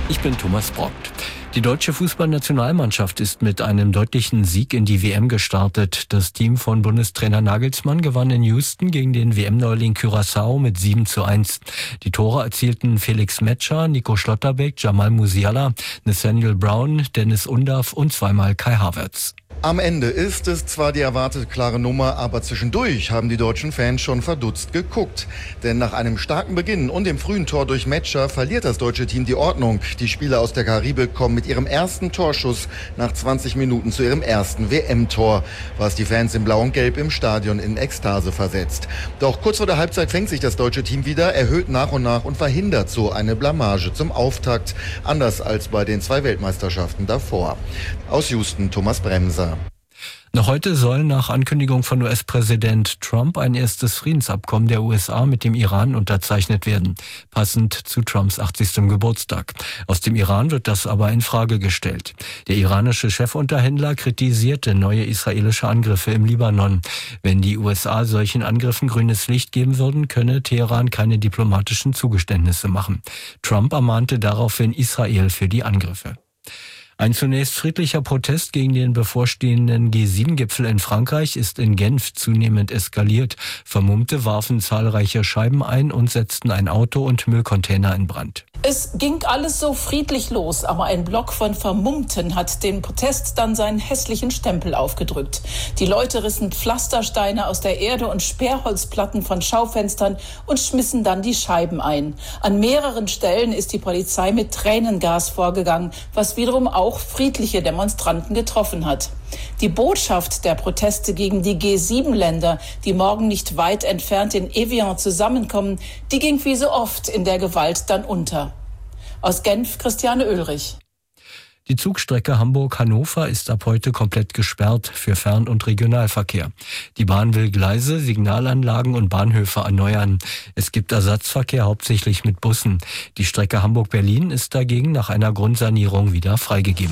Ich bin Thomas Brockt. Die deutsche Fußballnationalmannschaft ist mit einem deutlichen Sieg in die WM gestartet. Das Team von Bundestrainer Nagelsmann gewann in Houston gegen den WM-Neuling Curaçao mit 7:1. Die Tore erzielten Felix Metscher, Nico Schlotterbeck, Jamal Musiala, Nathaniel Brown, Dennis Undav und zweimal Kai Havertz. Am Ende ist es zwar die erwartete klare Nummer, aber zwischendurch haben die deutschen Fans schon verdutzt geguckt. Denn nach einem starken Beginn und dem frühen Tor durch Metscher verliert das deutsche Team die Ordnung. Die Spieler aus der Karibik kommen mit ihrem ersten Torschuss nach 20 Minuten zu ihrem ersten WM-Tor, was die Fans in Blau und Gelb im Stadion in Ekstase versetzt. Doch kurz vor der Halbzeit fängt sich das deutsche Team wieder, erhöht nach und nach und verhindert so eine Blamage zum Auftakt. Anders als bei den 2 Weltmeisterschaften davor. Aus Houston, Thomas Bremser. Noch heute soll nach Ankündigung von US-Präsident Trump ein erstes Friedensabkommen der USA mit dem Iran unterzeichnet werden, passend zu Trumps 80. Geburtstag. Aus dem Iran wird das aber in Frage gestellt. Der iranische Chefunterhändler kritisierte neue israelische Angriffe im Libanon. Wenn die USA solchen Angriffen grünes Licht geben würden, könne Teheran keine diplomatischen Zugeständnisse machen. Trump ermahnte daraufhin Israel für die Angriffe. Ein zunächst friedlicher Protest gegen den bevorstehenden G7-Gipfel in Frankreich ist in Genf zunehmend eskaliert. Vermummte warfen zahlreiche Scheiben ein und setzten ein Auto und Müllcontainer in Brand. Es ging alles so friedlich los, aber ein Block von Vermummten hat dem Protest dann seinen hässlichen Stempel aufgedrückt. Die Leute rissen Pflastersteine aus der Erde und Sperrholzplatten von Schaufenstern und schmissen dann die Scheiben ein. An mehreren Stellen ist die Polizei mit Tränengas vorgegangen, was wiederum auch friedliche Demonstranten getroffen hat. Die Botschaft der Proteste gegen die G7-Länder, die morgen nicht weit entfernt in Evian zusammenkommen, die ging wie so oft in der Gewalt dann unter. Aus Genf, Christiane Oehlrich. Die Zugstrecke Hamburg-Hannover ist ab heute komplett gesperrt für Fern- und Regionalverkehr. Die Bahn will Gleise, Signalanlagen und Bahnhöfe erneuern. Es gibt Ersatzverkehr hauptsächlich mit Bussen. Die Strecke Hamburg-Berlin ist dagegen nach einer Grundsanierung wieder freigegeben.